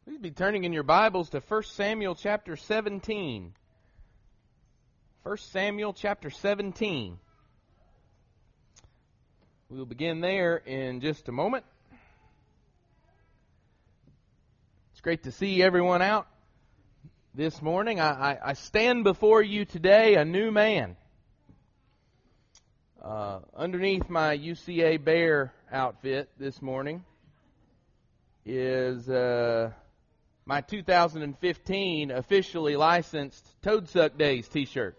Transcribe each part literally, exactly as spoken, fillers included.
Please be turning in your Bibles to First Samuel chapter seventeen. First Samuel chapter seventeen. We'll begin there in just a moment. It's great to see everyone out this morning. I, I, I stand before you today a new man. Uh, underneath my U C A Bear outfit this morning is uh, my two thousand fifteen officially licensed Toad Suck Days t-shirt.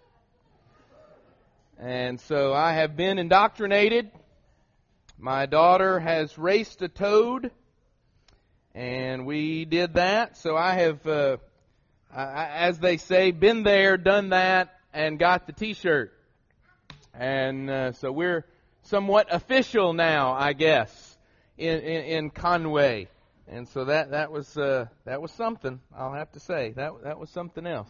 And so I have been indoctrinated. My daughter has raced a toad, and we did that. So I have, uh, I, as they say, been there, done that, and got the t-shirt. And uh, so we're somewhat official now, I guess, in, in, in Conway. And so that that was uh, that was something. I'll have to say that that was something else.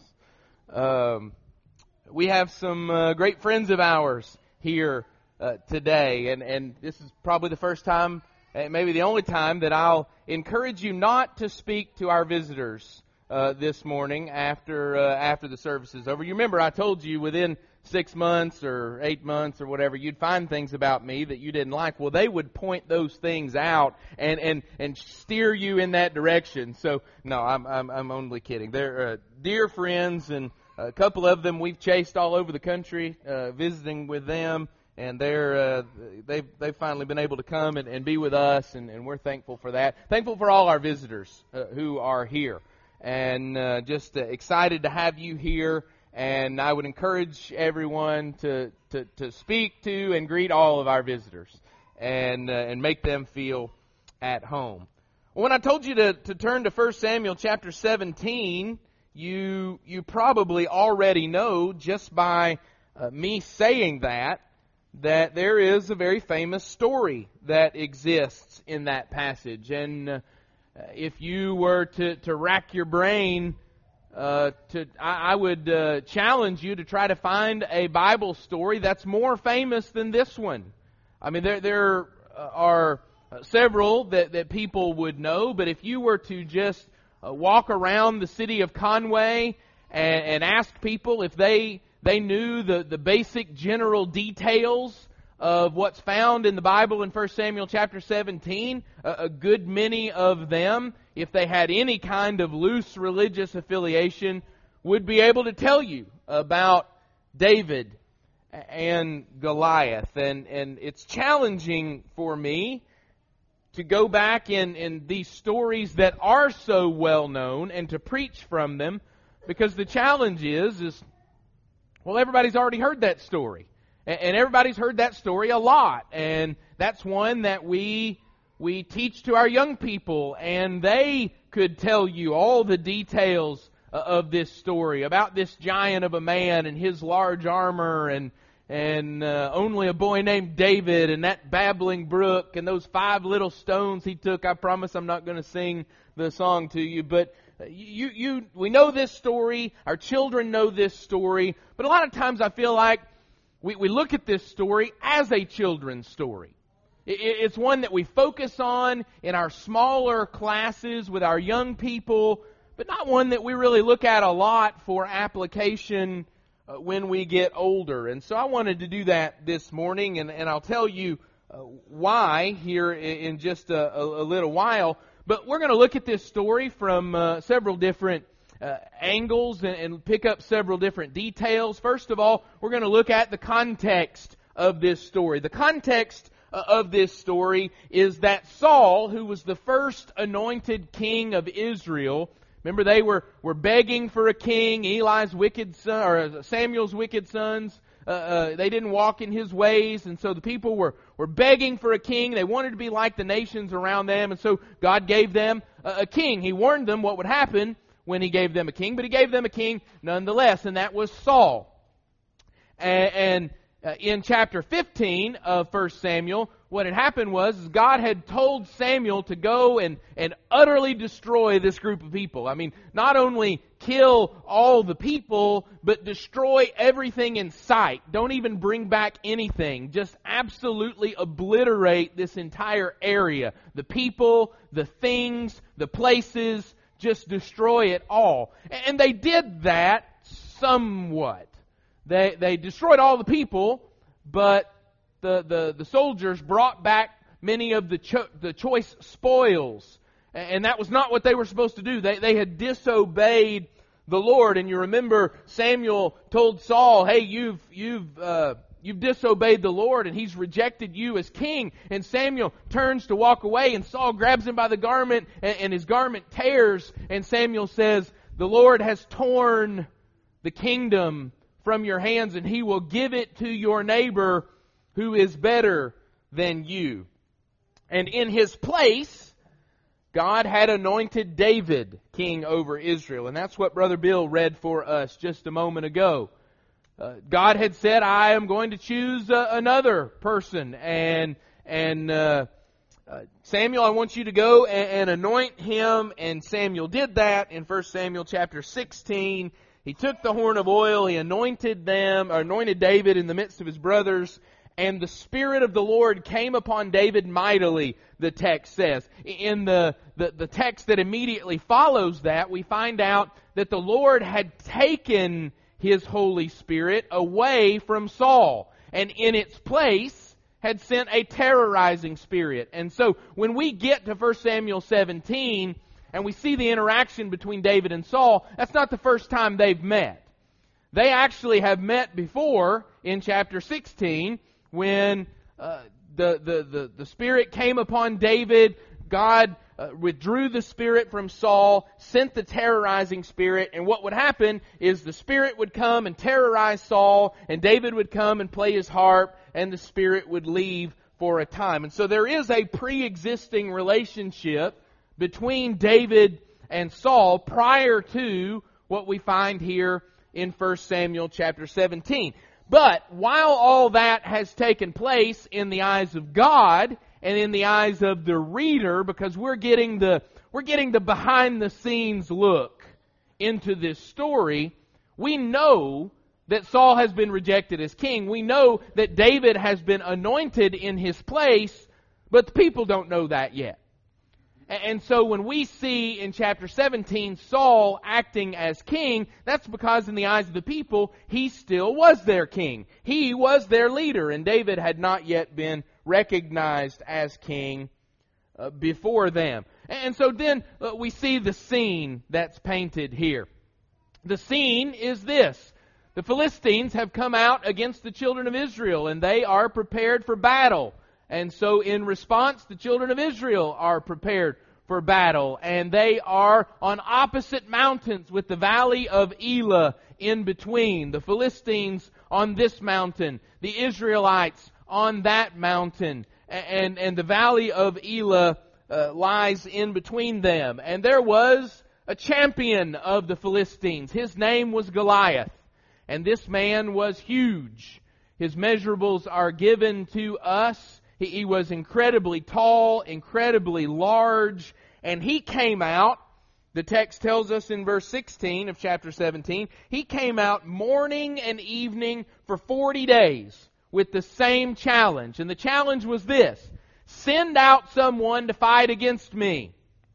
Um, we have some uh, great friends of ours here uh, today, and and this is probably the first time, maybe the only time, that I'll encourage you not to speak to our visitors uh, this morning after uh, after the service is over. You remember I told you within six months or eight months or whatever, you'd find things about me that you didn't like. Well, they would point those things out and and, and steer you in that direction. So, no, I'm I'm, I'm only kidding. They're uh, dear friends, and a couple of them we've chased all over the country, uh, visiting with them, and they're uh, they've they've finally been able to come and, and be with us, and, and we're thankful for that. Thankful for all our visitors uh, who are here, and uh, just uh, excited to have you here. And I would encourage everyone to, to, to speak to and greet all of our visitors and uh, and make them feel at home. Well, when I told you to, to turn to First Samuel chapter seventeen, you you probably already know just by uh, me saying that, that there is a very famous story that exists in that passage. And uh, if you were to, to rack your brain, Uh, to I, I would uh, challenge you to try to find a Bible story that's more famous than this one. I mean, there there are several that, that people would know, but if you were to just uh, walk around the city of Conway and, and ask people if they they knew the, the basic general details of what's found in the Bible in First Samuel chapter seventeen, a, a good many of them, if they had any kind of loose religious affiliation, would be able to tell you about David and Goliath. And, and it's challenging for me to go back in, in these stories that are so well known and to preach from them, because the challenge is, is well, everybody's already heard that story. And everybody's heard that story a lot. And that's one that we we teach to our young people. And they could tell you all the details of this story about this giant of a man and his large armor and and uh, only a boy named David and that babbling brook and those five little stones he took. I promise I'm not going to sing the song to you, but you you we know this story. Our children know this story. But a lot of times I feel like We, we look at this story as a children's story. It, it's one that we focus on in our smaller classes with our young people, but not one that we really look at a lot for application uh, when we get older. And so I wanted to do that this morning, and, and I'll tell you uh, why here in, in just a, a, a little while. But we're going to look at this story from uh, several different Uh, angles and, and pick up several different details. First of all, we're going to look at the context of this story. The context uh, of this story is that Saul, who was the first anointed king of Israel, remember they were, were begging for a king. Eli's wicked son, or Samuel's wicked sons, uh, uh, they didn't walk in his ways, and so the people were, were begging for a king. They wanted to be like the nations around them, and so God gave them a, a king. He warned them what would happen when He gave them a king, but He gave them a king nonetheless, and that was Saul. And, and uh, in chapter fifteen of First Samuel, what had happened was God had told Samuel to go and, and utterly destroy this group of people. I mean, not only kill all the people, but destroy everything in sight. Don't even bring back anything. Just absolutely obliterate this entire area. The people, the things, the places, just destroy it all. And they did that somewhat. They they destroyed all the people, but the the, the soldiers brought back many of the cho- the choice spoils. And that was not what they were supposed to do. They they had disobeyed the Lord. And you remember Samuel told Saul, "Hey, you've you've uh, you've disobeyed the Lord, and He's rejected you as king." And Samuel turns to walk away, and Saul grabs him by the garment, and, and his garment tears. And Samuel says, "The Lord has torn the kingdom from your hands, and He will give it to your neighbor who is better than you." And in His place, God had anointed David king over Israel. And that's what Brother Bill read for us just a moment ago. Uh, God had said, "I am going to choose uh, another person." And and uh, uh, Samuel, I want you to go and, and anoint him. And Samuel did that in First Samuel chapter sixteen. He took the horn of oil, he anointed them, or anointed David in the midst of his brothers. And the Spirit of the Lord came upon David mightily, the text says. In the, the, the text that immediately follows that, we find out that the Lord had taken His Holy Spirit away from Saul, and in its place had sent a terrorizing spirit. And so when we get to First Samuel seventeen, and we see the interaction between David and Saul, that's not the first time they've met. They actually have met before in chapter sixteen, when uh, the, the, the, the Spirit came upon David. God uh, withdrew the Spirit from Saul, sent the terrorizing spirit, and what would happen is the Spirit would come and terrorize Saul, and David would come and play his harp, and the Spirit would leave for a time. And so there is a pre-existing relationship between David and Saul prior to what we find here in First Samuel chapter seventeen. But while all that has taken place in the eyes of God and in the eyes of the reader, because we're getting the we're getting the behind the scenes look into this story, we know that Saul has been rejected as king. We know that David has been anointed in his place, but the people don't know that yet. And so when we see in chapter seventeen Saul acting as king, that's because in the eyes of the people, he still was their king. He was their leader, and David had not yet been recognized as king uh, before them. And so then uh, we see the scene that's painted here. The scene is this. The Philistines have come out against the children of Israel, and they are prepared for battle. And so in response, the children of Israel are prepared for battle. And they are on opposite mountains with the valley of Elah in between. The Philistines on this mountain, the Israelites on that mountain. And, and the valley of Elah uh, lies in between them. And there was a champion of the Philistines. His name was Goliath. And this man was huge. His measurables are given to us. He, he was incredibly tall, incredibly large, and he came out, the text tells us in verse sixteen of chapter seventeen, he came out morning and evening for forty days with the same challenge. And the challenge was this: send out someone to fight against me.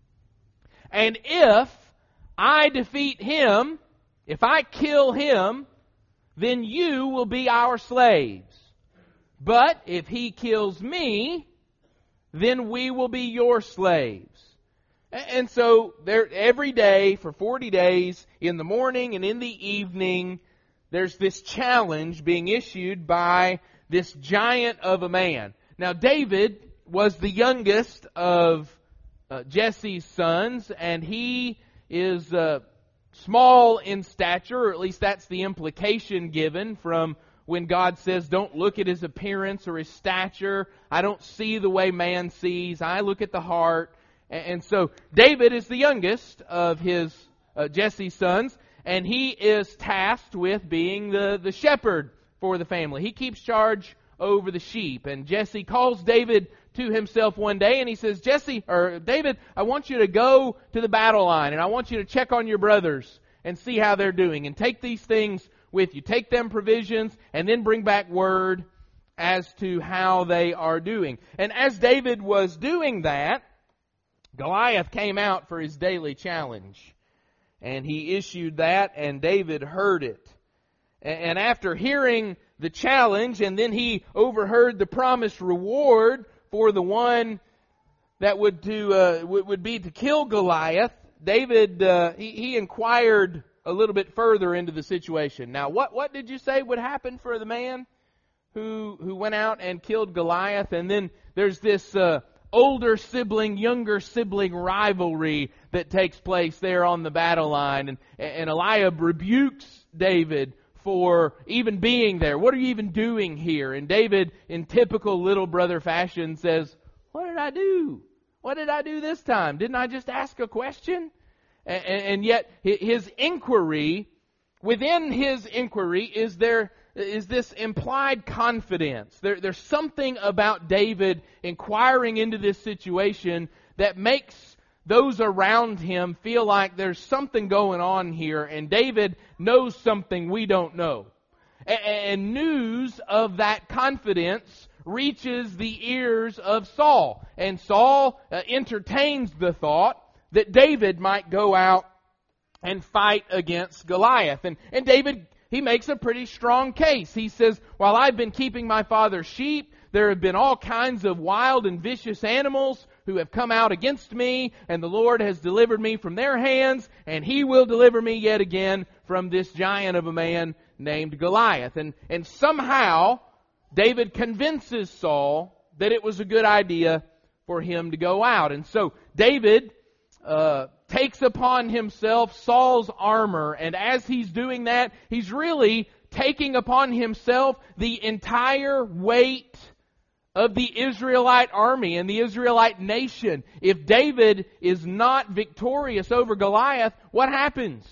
And if I defeat him, if I kill him, then you will be our slaves. But if he kills me, then we will be your slaves. And so there, every day for forty days, in the morning and in the evening, there's this challenge being issued by this giant of a man. Now David was the youngest of uh, Jesse's sons, and he is uh, small in stature, or at least that's the implication given from when God says, don't look at his appearance or his stature. I don't see the way man sees. I look at the heart. And so David is the youngest of his uh, Jesse's sons, and he is tasked with being the, the shepherd for the family. He keeps charge over the sheep. And Jesse calls David to himself one day, and he says, Jesse, or David, I want you to go to the battle line, and I want you to check on your brothers and see how they're doing, and take these things with you. Take them provisions, and then bring back word as to how they are doing. And as David was doing that, Goliath came out for his daily challenge, and he issued that, and David heard it. And after hearing the challenge, and then he overheard the promised reward for the one that would to uh, would be to kill Goliath, David uh, he, he inquired a little bit further into the situation. Now, what what did you say would happen for the man who who went out and killed Goliath? And then there's this uh, older sibling, younger sibling rivalry that takes place there on the battle line, and and Eliab rebukes David for even being there. What are you even doing here? And David, in typical little brother fashion, says, "What did I do? What did I do this time? Didn't I just ask a question?" And, and yet his inquiry, within his inquiry, is there is this implied confidence. There, there's something about David inquiring into this situation that makes those around him feel like there's something going on here, and David knows something we don't know. And, and news of that confidence reaches the ears of Saul. And Saul uh, entertains the thought that David might go out and fight against Goliath. And, and David, he makes a pretty strong case. He says, while I've been keeping my father's sheep, there have been all kinds of wild and vicious animals who have come out against me, and the Lord has delivered me from their hands, and He will deliver me yet again from this giant of a man named Goliath. And, and somehow, David convinces Saul that it was a good idea for him to go out. And so David uh, takes upon himself Saul's armor, and as he's doing that, he's really taking upon himself the entire weight of the Israelite army and the Israelite nation. If David is not victorious over Goliath, what happens?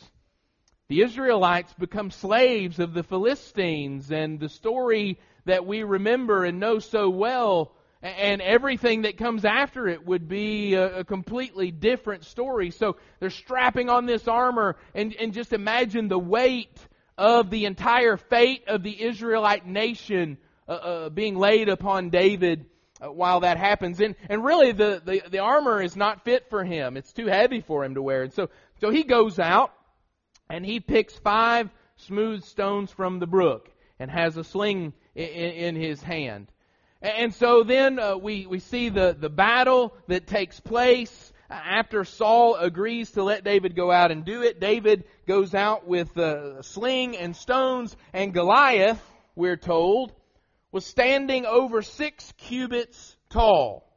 The Israelites become slaves of the Philistines, and the story that we remember and know so well, and everything that comes after it would be a, a completely different story. So they're strapping on this armor, and, and just imagine the weight of the entire fate of the Israelite nation uh, uh, being laid upon David uh, while that happens. And, and really the, the, the armor is not fit for him. It's too heavy for him to wear. And so, so he goes out and he picks five smooth stones from the brook and has a sling in, in his hand. And so then uh, we, we see the, the battle that takes place after Saul agrees to let David go out and do it. David goes out with a sling and stones, and Goliath, we're told, was standing over six cubits tall.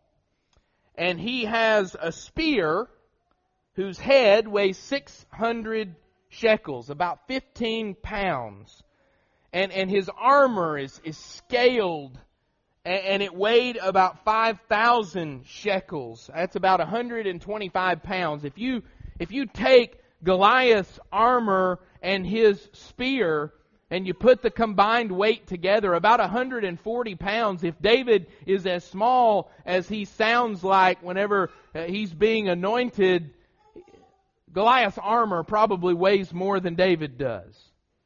And he has a spear whose head weighs six hundred shekels, about fifteen pounds. And, and his armor is, is scaled, and, and it weighed about five thousand shekels. That's about one hundred twenty-five pounds. If you, if you take Goliath's armor and his spear, and you put the combined weight together, about one hundred forty pounds. If David is as small as he sounds like whenever he's being anointed, Goliath's armor probably weighs more than David does.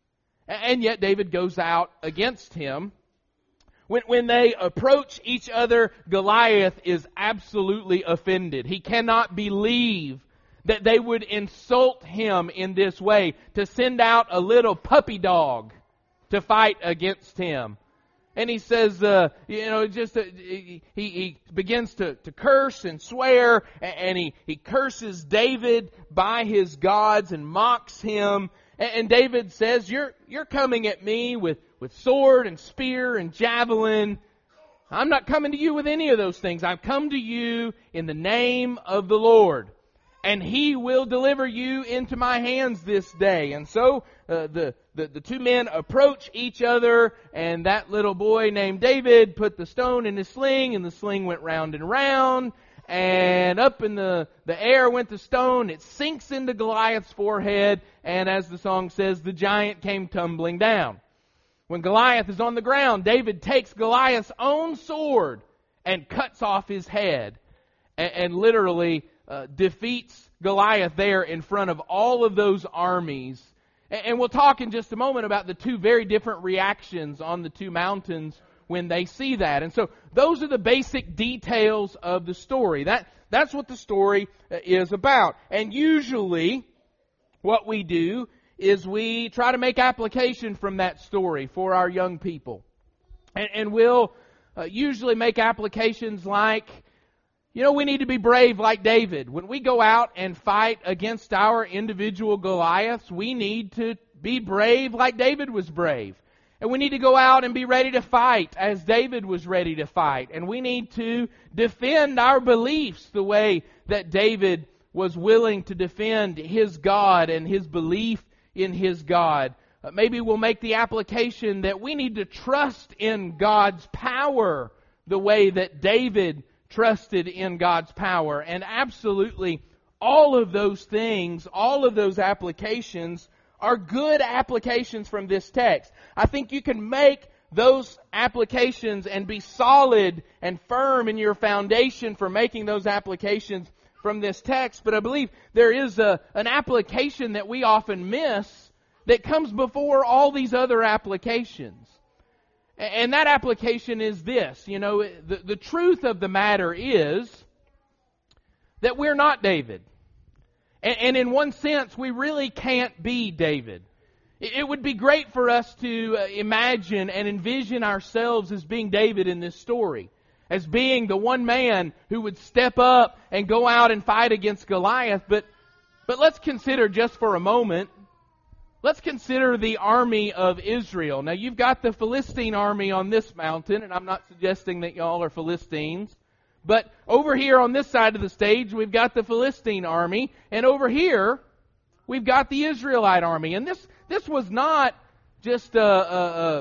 And yet David goes out against him. When, when they approach each other, Goliath is absolutely offended. He cannot believe that they would insult him in this way, to send out a little puppy dog to fight against him. And he says, uh, you know, just uh, he, he begins to, to curse and swear, and he, he curses David by his gods and mocks him. And David says, you're you're coming at me with, with sword and spear and javelin. I'm not coming to you with any of those things. I've come to you in the name of the Lord, and He will deliver you into my hands this day. And so uh, the, the the two men approach each other, and that little boy named David put the stone in his sling, and the sling went round and round. And up in the, the air went the stone. It sinks into Goliath's forehead. And as the song says, the giant came tumbling down. When Goliath is on the ground, David takes Goliath's own sword and cuts off his head. And, and literally uh, defeats Goliath there in front of all of those armies. And, and we'll talk in just a moment about the two very different reactions on the two mountains when they see that. And so those are the basic details of the story. That that's what the story is about. And usually, what we do is we try to make application from that story for our young people. And, and we'll uh, usually make applications like, you know, we need to be brave like David. When we go out and fight against our individual Goliaths, we need to be brave like David was brave. And we need to go out and be ready to fight as David was ready to fight. And we need to defend our beliefs the way that David was willing to defend his God and his belief in his God. Uh, maybe we'll make the application that we need to trust in God's power the way that David trusted in God's power. And absolutely all of those things, all of those applications are good applications from this text. I think you can make those applications and be solid and firm in your foundation for making those applications from this text. But I believe there is a, an application that we often miss that comes before all these other applications. And that application is this. You know, the, the truth of the matter is that we're not David. And, and in one sense, we really can't be David. It, it would be great for us to imagine and envision ourselves as being David in this story. As being the one man who would step up and go out and fight against Goliath. But, but let's consider just for a moment, let's consider the army of Israel. Now you've got the Philistine army on this mountain, and I'm not suggesting that y'all are Philistines. But over here on this side of the stage, we've got the Philistine army. And over here, we've got the Israelite army. And this, this was not just a... a, a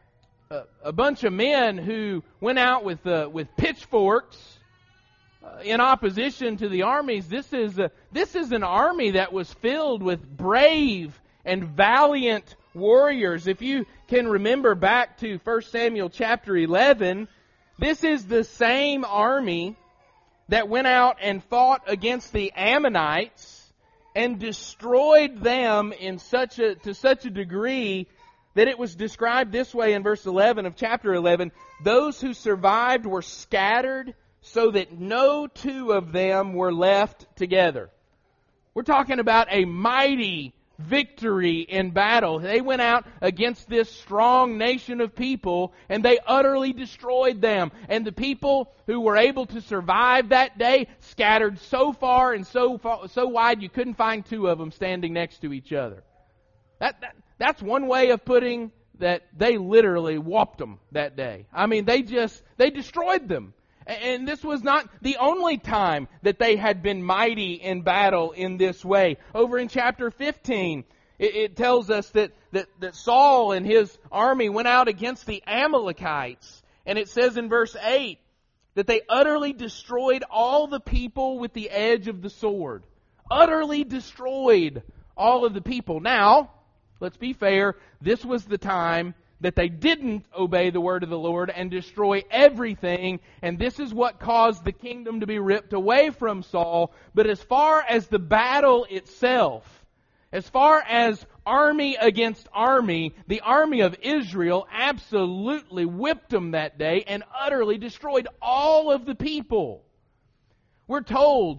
A bunch of men who went out with uh, with pitchforks uh, in opposition to the armies. This is a, this is an army that was filled with brave and valiant warriors. If you can remember back to First Samuel chapter eleven, this is the same army that went out and fought against the Ammonites and destroyed them in such a to such a degree that it was described this way in verse eleven of chapter eleven. Those who survived were scattered so that no two of them were left together. We're talking about a mighty victory in battle. They went out against this strong nation of people and they utterly destroyed them. And the people who were able to survive that day scattered so far and so far, so wide you couldn't find two of them standing next to each other. That, that That's one way of putting that they literally whopped them that day. I mean, they just, they destroyed them. And this was not the only time that they had been mighty in battle in this way. Over in chapter fifteen, it, it tells us that, that, that Saul and his army went out against the Amalekites. And it says in verse eight that they utterly destroyed all the people with the edge of the sword. Utterly destroyed all of the people. Now, let's be fair, this was the time that they didn't obey the word of the Lord and destroy everything, and this is what caused the kingdom to be ripped away from Saul. But as far as the battle itself, as far as army against army, the army of Israel absolutely whipped them that day and utterly destroyed all of the people. We're told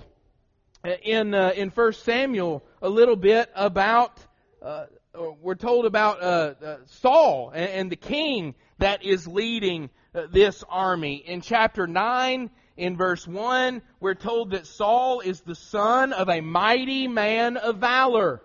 in uh, in First Samuel a little bit about uh, We're told about uh, uh, Saul and, and the king that is leading uh, this army. In chapter nine, in verse one, we're told that Saul is the son of a mighty man of valor.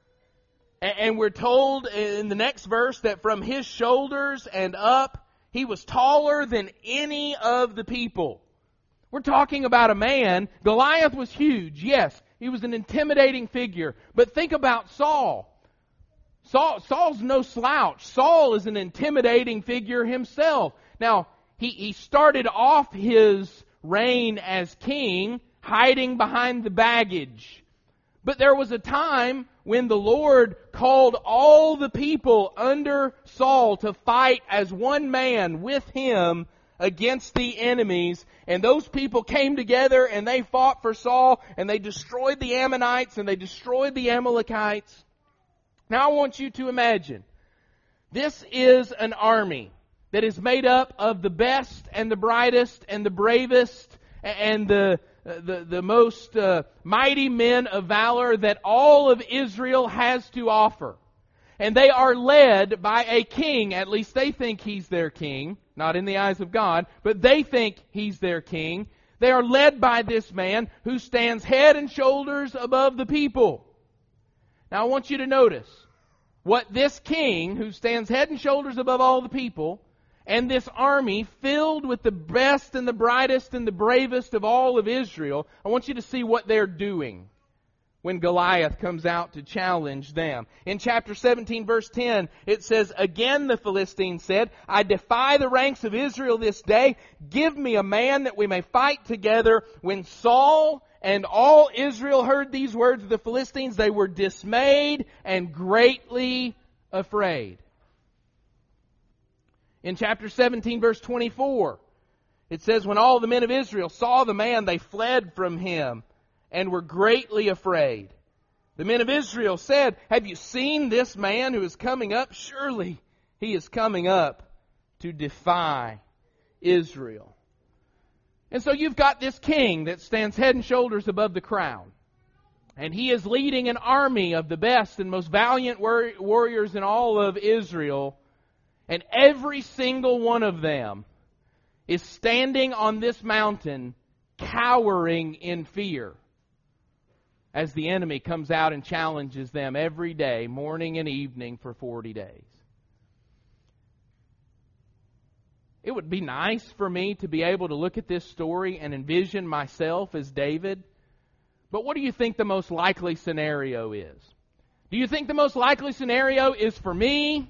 And, and we're told in the next verse that from his shoulders and up, he was taller than any of the people. We're talking about a man. Goliath was huge, yes. He was an intimidating figure. But think about Saul. Saul, Saul's no slouch. Saul is an intimidating figure himself. Now, he, he started off his reign as king hiding behind the baggage. But there was a time when the Lord called all the people under Saul to fight as one man with him against the enemies. And those people came together and they fought for Saul and they destroyed the Ammonites and they destroyed the Amalekites. Now I want you to imagine, this is an army that is made up of the best and the brightest and the bravest and the the, the most uh, mighty men of valor that all of Israel has to offer. And they are led by a king, at least they think he's their king, not in the eyes of God, but they think he's their king. They are led by this man who stands head and shoulders above the people. Now I want you to notice what this king, who stands head and shoulders above all the people, and this army filled with the best and the brightest and the bravest of all of Israel, I want you to see what they're doing when Goliath comes out to challenge them. In chapter seventeen, verse ten, it says, "Again the Philistine said, I defy the ranks of Israel this day. Give me a man that we may fight together." When Saul and all Israel heard these words of the Philistines, they were dismayed and greatly afraid. In chapter seventeen, verse twenty-four, it says, "When all the men of Israel saw the man, they fled from him and were greatly afraid. The men of Israel said, 'Have you seen this man who is coming up? Surely he is coming up to defy Israel.'" And so you've got this king that stands head and shoulders above the crowd. And he is leading an army of the best and most valiant war- warriors in all of Israel. And every single one of them is standing on this mountain cowering in fear as the enemy comes out and challenges them every day, morning and evening, for forty days. It would be nice for me to be able to look at this story and envision myself as David. But what do you think the most likely scenario is? Do you think the most likely scenario is for me,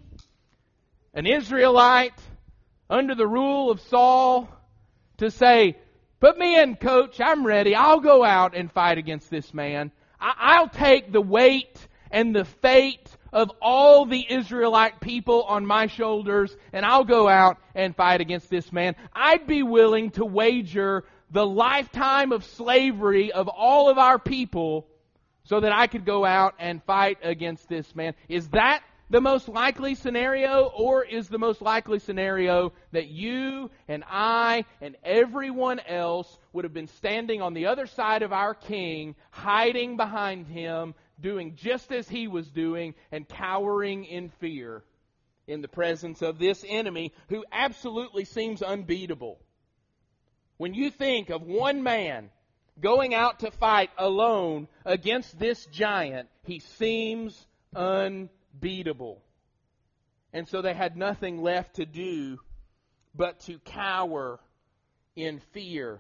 an Israelite, under the rule of Saul, to say, "Put me in, coach, I'm ready. I'll go out and fight against this man. I'll take the weight and the fate of all the Israelite people on my shoulders, and I'll go out and fight against this man." I'd be willing to wager the lifetime of slavery of all of our people so that I could go out and fight against this man. Is that the most likely scenario, or is the most likely scenario that you and I and everyone else would have been standing on the other side of our king, hiding behind him, doing just as he was doing, and cowering in fear in the presence of this enemy who absolutely seems unbeatable? When you think of one man going out to fight alone against this giant, he seems unbeatable. Beatable. And so they had nothing left to do but to cower in fear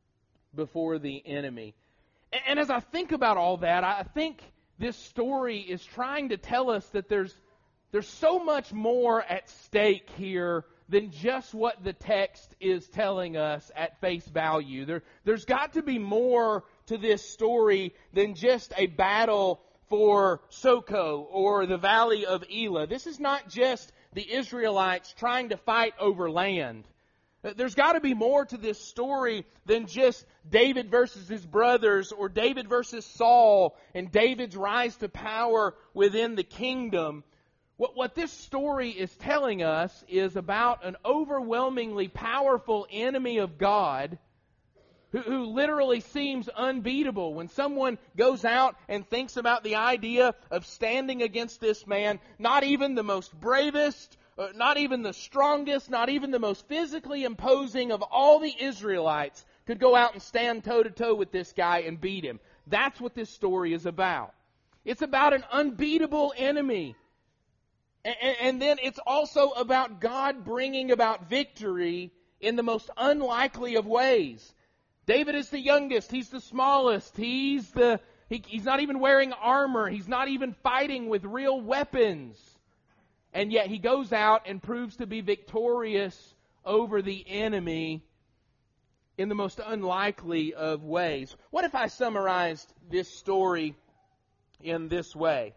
before the enemy. And as I think about all that, I think this story is trying to tell us that there's there's so much more at stake here than just what the text is telling us at face value. There, there's got to be more to this story than just a battle for Soko or the valley of Elah. This is not just the Israelites trying to fight over land. There's got to be more to this story than just David versus his brothers, or David versus Saul and David's rise to power within the kingdom. What, what this story is telling us is about an overwhelmingly powerful enemy of God Who, who literally seems unbeatable. When someone goes out and thinks about the idea of standing against this man, not even the most bravest, uh, not even the strongest, not even the most physically imposing of all the Israelites could go out and stand toe-to-toe with this guy and beat him. That's what this story is about. It's about an unbeatable enemy. And, and, and then it's also about God bringing about victory in the most unlikely of ways. David is the youngest. He's the smallest. He's the he, he's not even wearing armor. He's not even fighting with real weapons. And yet he goes out and proves to be victorious over the enemy in the most unlikely of ways. What if I summarized this story in this way?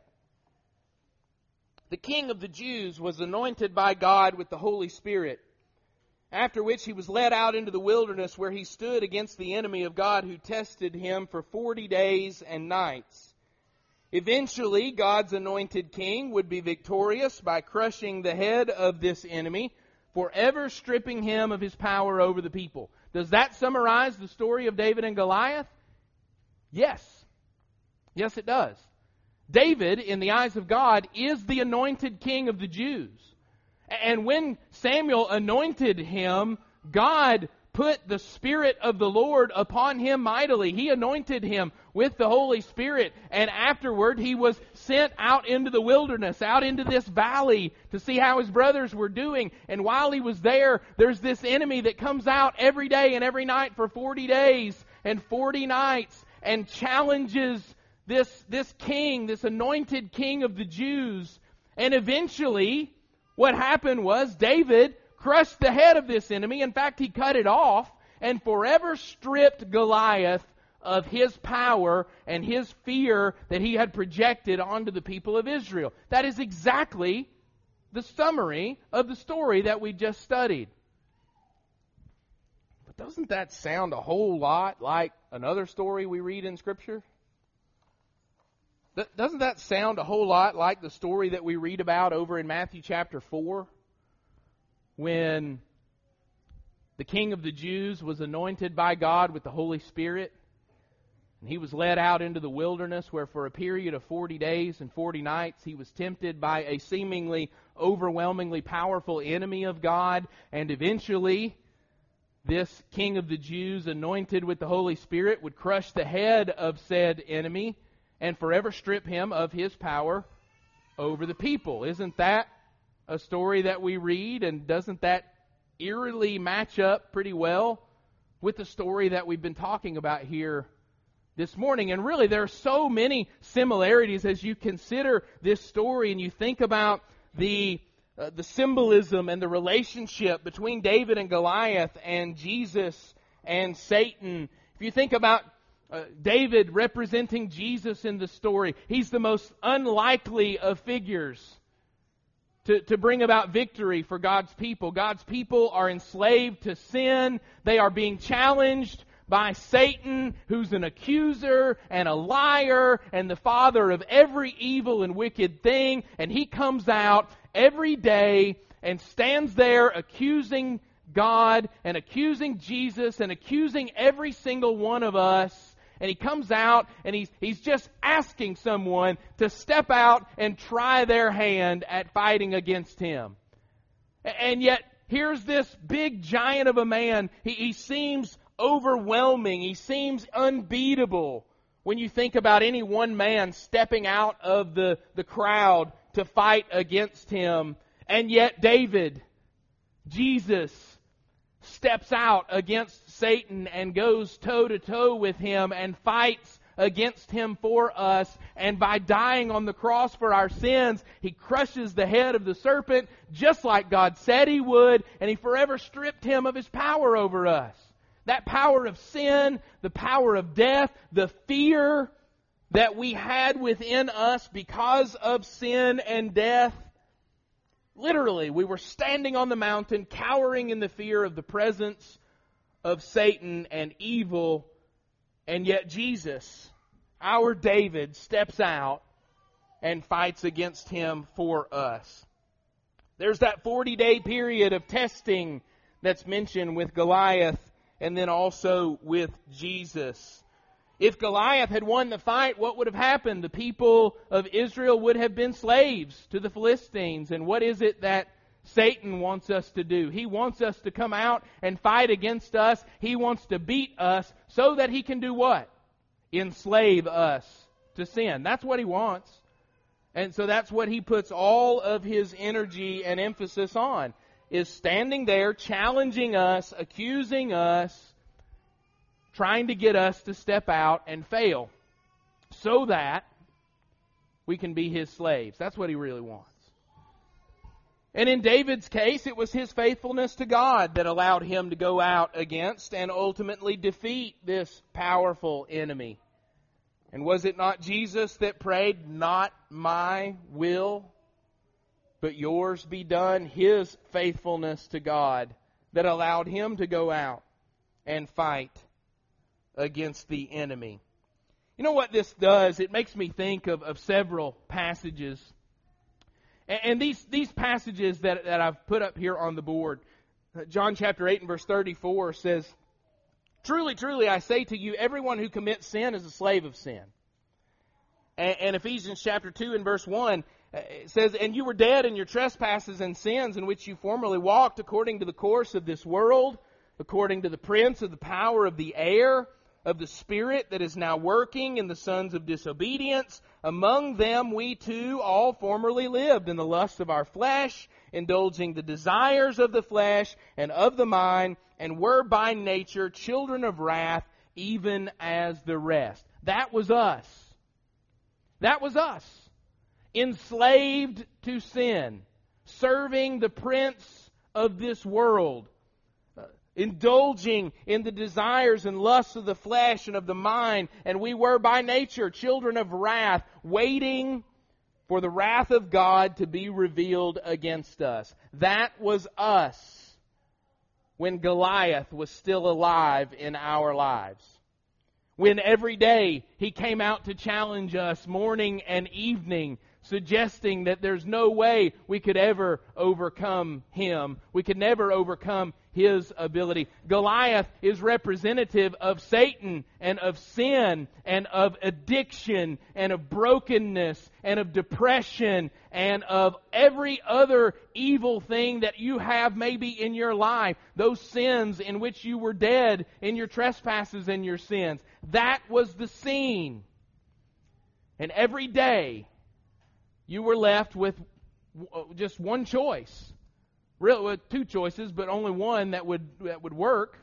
The King of the Jews was anointed by God with the Holy Spirit, after which he was led out into the wilderness, where he stood against the enemy of God who tested him for forty days and nights. Eventually, God's anointed king would be victorious by crushing the head of this enemy, forever stripping him of his power over the people. Does that summarize the story of David and Goliath? Yes. Yes, it does. David, in the eyes of God, is the anointed king of the Jews. And when Samuel anointed him, God put the Spirit of the Lord upon him mightily. He anointed him with the Holy Spirit. And afterward, he was sent out into the wilderness, out into this valley to see how his brothers were doing. And while he was there, there's this enemy that comes out every day and every night for forty days and forty nights and challenges this, this king, this anointed king of the Jews. And eventually, what happened was David crushed the head of this enemy. In fact, he cut it off and forever stripped Goliath of his power and his fear that he had projected onto the people of Israel. That is exactly the summary of the story that we just studied. But doesn't that sound a whole lot like another story we read in Scripture? Doesn't that sound a whole lot like the story that we read about over in Matthew chapter four? When the king of the Jews was anointed by God with the Holy Spirit, and he was led out into the wilderness where for a period of forty days and forty nights he was tempted by a seemingly overwhelmingly powerful enemy of God, and eventually this king of the Jews, anointed with the Holy Spirit, would crush the head of said enemy and forever strip him of his power over the people. Isn't that a story that we read, and doesn't that eerily match up pretty well with the story that we've been talking about here this morning? And really, there are so many similarities as you consider this story and you think about the uh, the symbolism and the relationship between David and Goliath and Jesus and Satan. If you think about uh, David representing Jesus in the story, he's the most unlikely of figures To, to bring about victory for God's people. God's people are enslaved to sin. They are being challenged by Satan, who's an accuser and a liar and the father of every evil and wicked thing. And he comes out every day and stands there accusing God and accusing Jesus and accusing every single one of us. And he comes out and he's, he's just asking someone to step out and try their hand at fighting against him. And yet, here's this big giant of a man. He, he seems overwhelming. He seems unbeatable when you think about any one man stepping out of the, the crowd to fight against him. And yet, David, Jesus, steps out against Satan and goes toe-to-toe with him and fights against him for us. And by dying on the cross for our sins, he crushes the head of the serpent just like God said he would, and he forever stripped him of his power over us. That power of sin, the power of death, the fear that we had within us because of sin and death. Literally, we were standing on the mountain, cowering in the fear of the presence of Satan and evil, and yet Jesus, our David, steps out and fights against him for us. There's that forty-day period of testing that's mentioned with Goliath and then also with Jesus. If Goliath had won the fight, what would have happened? The people of Israel would have been slaves to the Philistines. And what is it that Satan wants us to do? He wants us to come out and fight against us. He wants to beat us so that he can do what? Enslave us to sin. That's what he wants. And so that's what he puts all of his energy and emphasis on, is standing there, challenging us, accusing us, trying to get us to step out and fail so that we can be his slaves. That's what he really wants. And in David's case, it was his faithfulness to God that allowed him to go out against and ultimately defeat this powerful enemy. And was it not Jesus that prayed, "Not my will, but yours be done"? His faithfulness to God that allowed him to go out and fight against the enemy. You know what this does? It makes me think of, of several passages. And, and these, these passages that, that I've put up here on the board, John chapter eight and verse thirty-four says, Truly, truly, I say to you, everyone who commits sin is a slave of sin. And, and Ephesians chapter two and verse one, it says, and you were dead in your trespasses and sins in which you formerly walked according to the course of this world, according to the prince of the power of the air, of the spirit that is now working in the sons of disobedience. Among them we too all formerly lived in the lust of our flesh, indulging the desires of the flesh and of the mind, and were by nature children of wrath, even as the rest. That was us. That was us. Enslaved to sin, serving the prince of this world, uh, indulging in the desires and lusts of the flesh and of the mind, and we were by nature children of wrath, waiting for the wrath of God to be revealed against us. That was us when Goliath was still alive in our lives. When every day he came out to challenge us morning and evening, suggesting that there's no way we could ever overcome him. We could never overcome his ability. Goliath is representative of Satan and of sin and of addiction and of brokenness and of depression and of every other evil thing that you have maybe in your life. Those sins in which you were dead in your trespasses and your sins. That was the scene. And every day you were left with just one choice. Really, with two choices, but only one that would that would work.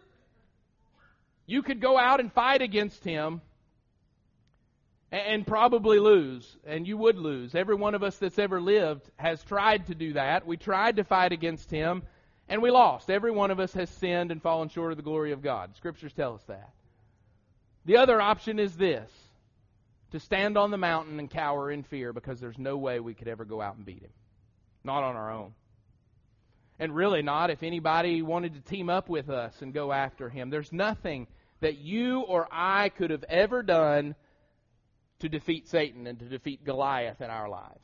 You could go out and fight against him and, and probably lose. And you would lose. Every one of us that's ever lived has tried to do that. We tried to fight against him, and we lost. Every one of us has sinned and fallen short of the glory of God. Scriptures tell us that. The other option is this: to stand on the mountain and cower in fear, because there's no way we could ever go out and beat him. Not on our own. And really not if anybody wanted to team up with us and go after him. There's nothing that you or I could have ever done to defeat Satan and to defeat Goliath in our lives.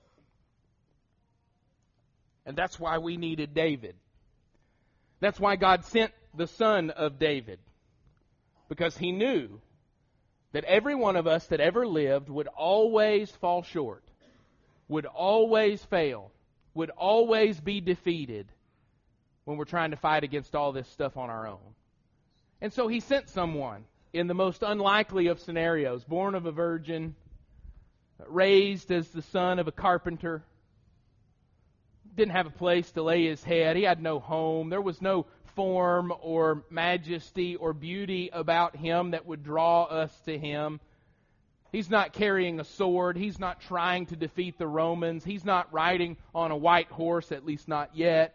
And that's why we needed David. That's why God sent the son of David. Because he knew that every one of us that ever lived would always fall short, would always fail, would always be defeated when we're trying to fight against all this stuff on our own. And so he sent someone in the most unlikely of scenarios, born of a virgin, raised as the son of a carpenter, didn't have a place to lay his head, he had no home, there was no form or majesty or beauty about him that would draw us to him. He's not carrying a sword. He's not trying to defeat the Romans. He's not riding on a white horse, at least not yet.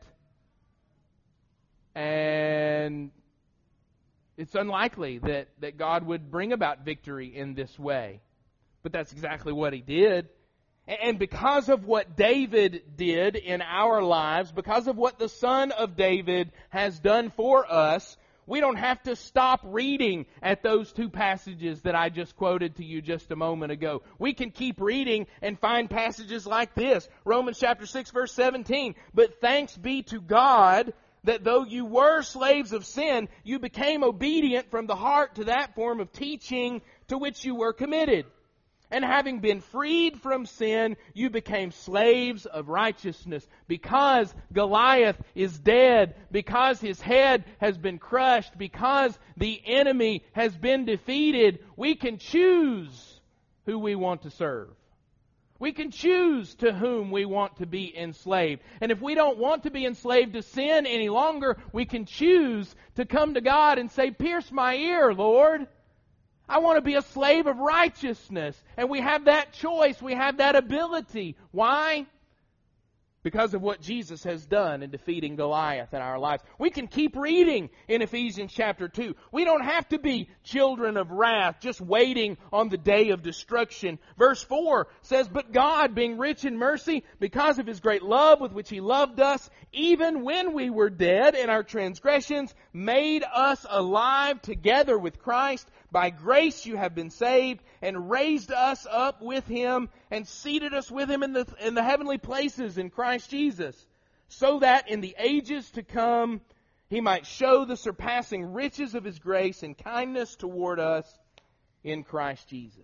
And it's unlikely that, that God would bring about victory in this way. But that's exactly what he did. And because of what David did in our lives, because of what the Son of David has done for us, we don't have to stop reading at those two passages that I just quoted to you just a moment ago. We can keep reading and find passages like this. Romans chapter six, verse seventeen. But thanks be to God that though you were slaves of sin, you became obedient from the heart to that form of teaching to which you were committed. And having been freed from sin, you became slaves of righteousness. Because Goliath is dead, because his head has been crushed, because the enemy has been defeated, we can choose who we want to serve. We can choose to whom we want to be enslaved. And if we don't want to be enslaved to sin any longer, we can choose to come to God and say, "Pierce my ear, Lord. I want to be a slave of righteousness." And we have that choice. We have that ability. Why? Because of what Jesus has done in defeating Goliath in our lives. We can keep reading in Ephesians chapter two. We don't have to be children of wrath, just waiting on the day of destruction. Verse four says, "But God, being rich in mercy, because of His great love with which He loved us, even when we were dead in our transgressions, made us alive together with Christ. By grace you have been saved, and raised us up with Him, and seated us with Him in the, in the heavenly places in Christ Jesus, so that in the ages to come He might show the surpassing riches of His grace and kindness toward us in Christ Jesus.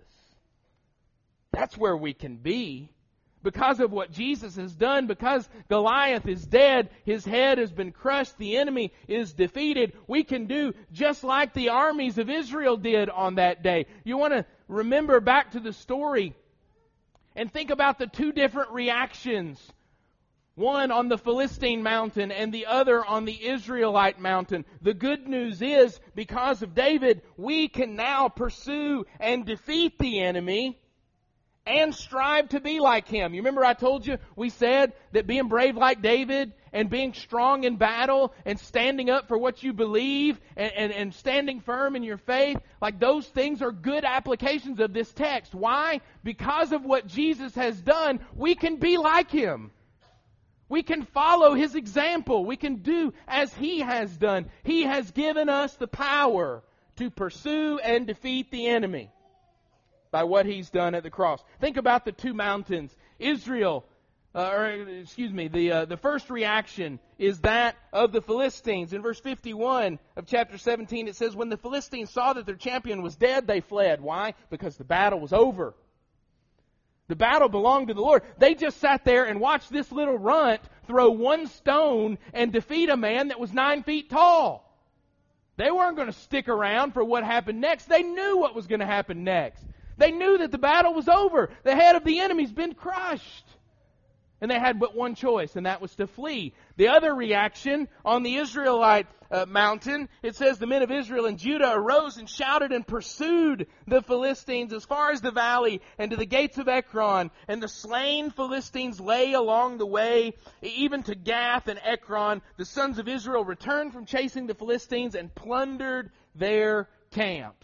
That's where we can be. Because of what Jesus has done, because Goliath is dead, his head has been crushed, the enemy is defeated, we can do just like the armies of Israel did on that day. You want to remember back to the story and think about the two different reactions. One on the Philistine mountain and the other on the Israelite mountain. The good news is, because of David, we can now pursue and defeat the enemy and strive to be like him. You remember I told you, we said that being brave like David and being strong in battle and standing up for what you believe and, and, and standing firm in your faith, like those things are good applications of this text. Why? Because of what Jesus has done, we can be like Him. We can follow His example. We can do as He has done. He has given us the power to pursue and defeat the enemy by what He's done at the cross. Think about the two mountains. Israel, uh, or excuse me, the uh, the first reaction is that of the Philistines. In verse fifty-one of chapter seventeen, it says, when the Philistines saw that their champion was dead, they fled. Why? Because the battle was over. The battle belonged to the Lord. They just sat there and watched this little runt throw one stone and defeat a man that was nine feet tall. They weren't going to stick around for what happened next. They knew what was going to happen next. They knew that the battle was over. The head of the enemy's been crushed. And they had but one choice, and that was to flee. The other reaction on the Israelite uh, mountain, it says the men of Israel and Judah arose and shouted and pursued the Philistines as far as the valley and to the gates of Ekron. And the slain Philistines lay along the way, even to Gath and Ekron. The sons of Israel returned from chasing the Philistines and plundered their camps.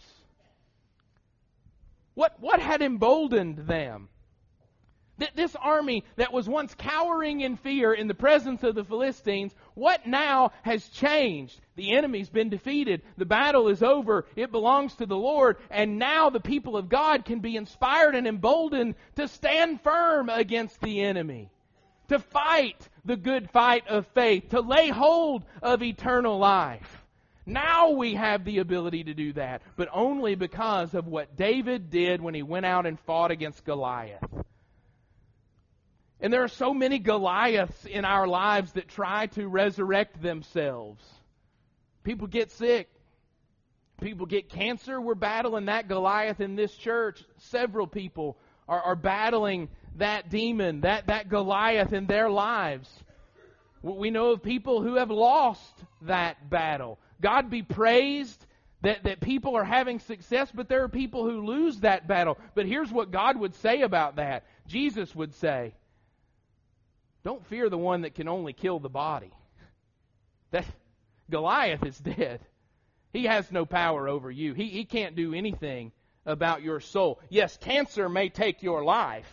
What, what had emboldened them? This army that was once cowering in fear in the presence of the Philistines, what now has changed? The enemy's been defeated. The battle is over. It belongs to the Lord. And now the people of God can be inspired and emboldened to stand firm against the enemy, to fight the good fight of faith, to lay hold of eternal life. Now we have the ability to do that, but only because of what David did when he went out and fought against Goliath. And there are so many Goliaths in our lives that try to resurrect themselves. People get sick. People get cancer. We're battling that Goliath in this church. Several people are, are battling that demon, that, that Goliath in their lives. We know of people who have lost that battle. God be praised that, that people are having success, but there are people who lose that battle. But here's what God would say about that. Jesus would say, don't fear the one that can only kill the body. That Goliath is dead. He has no power over you. He, he can't do anything about your soul. Yes, cancer may take your life,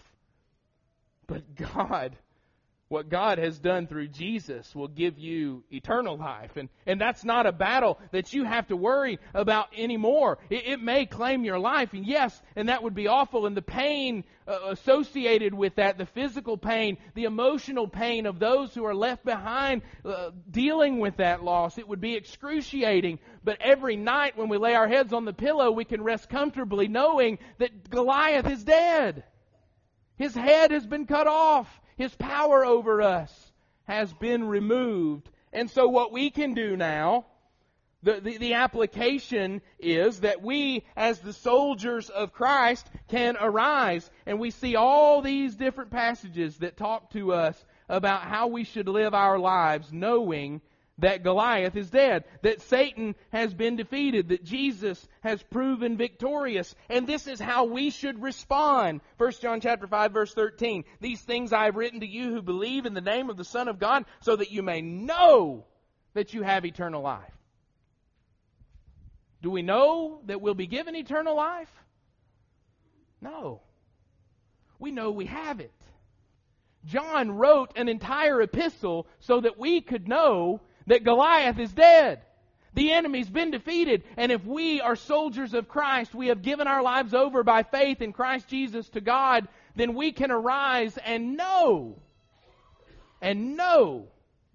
but God, what God has done through Jesus will give you eternal life. And, and that's not a battle that you have to worry about anymore. It, it may claim your life, and yes, and that would be awful. And the pain uh, associated with that, the physical pain, the emotional pain of those who are left behind uh, dealing with that loss, it would be excruciating. But every night when we lay our heads on the pillow, we can rest comfortably knowing that Goliath is dead. His head has been cut off. His power over us has been removed. And so what we can do now, the, the, the application is that we, as the soldiers of Christ, can arise. And we see all these different passages that talk to us about how we should live our lives, knowing that Goliath is dead, that Satan has been defeated, that Jesus has proven victorious. And this is how we should respond. First John chapter five, verse thirteen. These things I have written to you who believe in the name of the Son of God, so that you may know that you have eternal life. Do we know that we'll be given eternal life? No. We know we have it. John wrote an entire epistle so that we could know that Goliath is dead. The enemy's been defeated. And if we are soldiers of Christ, we have given our lives over by faith in Christ Jesus to God, then we can arise and know, and know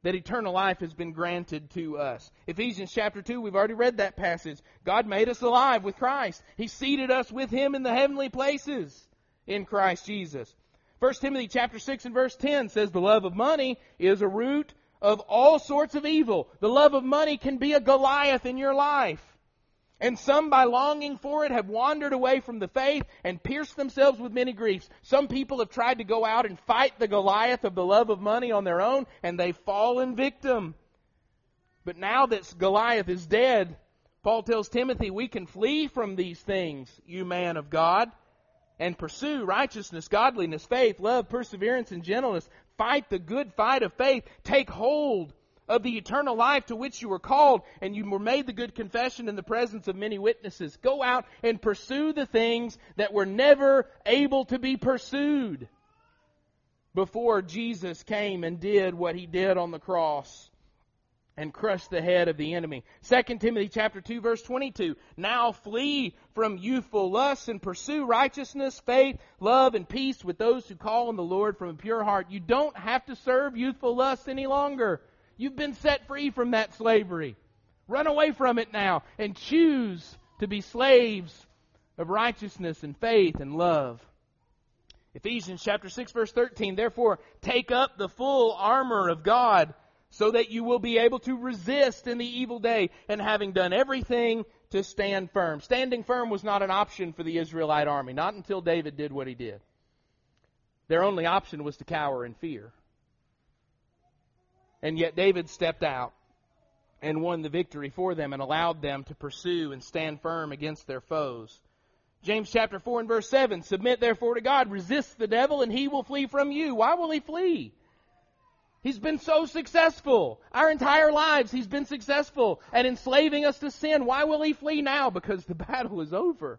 that eternal life has been granted to us. Ephesians chapter two, we've already read that passage. God made us alive with Christ. He seated us with Him in the heavenly places in Christ Jesus. First Timothy chapter six and verse ten says, the love of money is a root of all sorts of evil. The love of money can be a Goliath in your life. And some, by longing for it, have wandered away from the faith and pierced themselves with many griefs. Some people have tried to go out and fight the Goliath of the love of money on their own, and they've fallen victim. But now that Goliath is dead, Paul tells Timothy, we can flee from these things, you man of God, and pursue righteousness, godliness, faith, love, perseverance, and gentleness. Fight the good fight of faith. Take hold of the eternal life to which you were called, and you were made the good confession in the presence of many witnesses. Go out and pursue the things that were never able to be pursued before Jesus came and did what He did on the cross and crushed the head of the enemy. Second Timothy chapter two, verse twenty-two. Now flee from youthful lusts and pursue righteousness, faith, love, and peace with those who call on the Lord from a pure heart. You don't have to serve youthful lusts any longer. You've been set free from that slavery. Run away from it now and choose to be slaves of righteousness and faith and love. Ephesians chapter six, verse thirteen. Therefore, take up the full armor of God, so that you will be able to resist in the evil day, and having done everything, to stand firm. Standing firm was not an option for the Israelite army, not until David did what he did. Their only option was to cower in fear. And yet David stepped out and won the victory for them and allowed them to pursue and stand firm against their foes. James chapter four and verse seven, submit therefore to God, resist the devil, and he will flee from you. Why will he flee? He's been so successful. Our entire lives He's been successful at enslaving us to sin. Why will He flee now? Because the battle is over.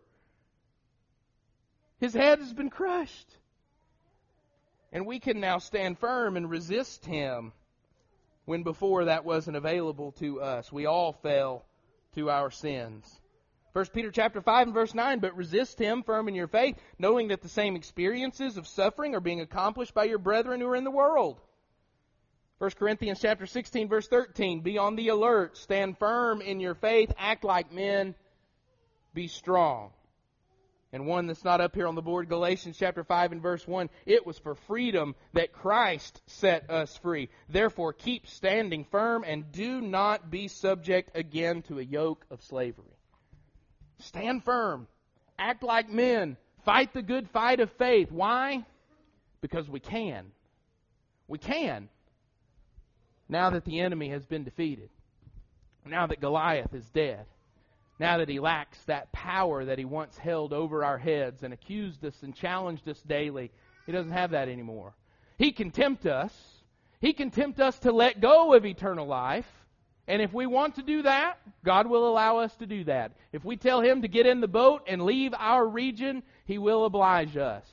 His head has been crushed. And we can now stand firm and resist Him when before that wasn't available to us. We all fell to our sins. First Peter chapter five and verse nine, but resist him firm in your faith, knowing that the same experiences of suffering are being accomplished by your brethren who are in the world. First Corinthians chapter sixteen, verse thirteen, be on the alert, stand firm in your faith, act like men, be strong. And one that's not up here on the board, Galatians chapter five and verse one, it was for freedom that Christ set us free. Therefore keep standing firm and do not be subject again to a yoke of slavery. Stand firm, act like men, fight the good fight of faith. Why? Because we can. We can. Now that the enemy has been defeated, now that Goliath is dead, now that he lacks that power that he once held over our heads and accused us and challenged us daily, he doesn't have that anymore. He can tempt us. He can tempt us to let go of eternal life. And if we want to do that, God will allow us to do that. If we tell Him to get in the boat and leave our region, He will oblige us.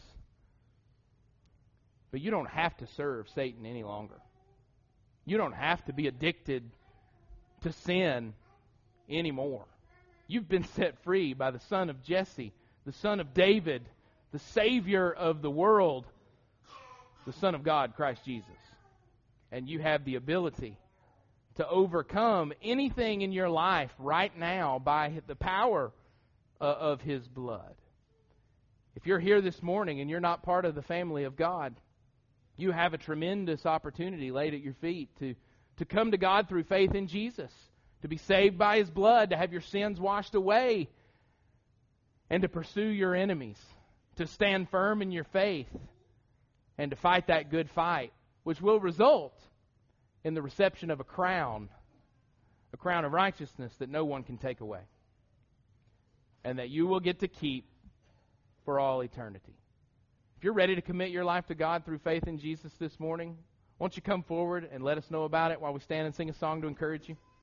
But you don't have to serve Satan any longer. You don't have to be addicted to sin anymore. You've been set free by the Son of Jesse, the Son of David, the Savior of the world, the Son of God, Christ Jesus. And you have the ability to overcome anything in your life right now by the power of His blood. If you're here this morning and you're not part of the family of God, you have a tremendous opportunity laid at your feet to, to come to God through faith in Jesus, to be saved by His blood, to have your sins washed away, and to pursue your enemies, to stand firm in your faith, and to fight that good fight, which will result in the reception of a crown, a crown of righteousness that no one can take away, and that you will get to keep for all eternity. If you're ready to commit your life to God through faith in Jesus this morning, won't you come forward and let us know about it while we stand and sing a song to encourage you?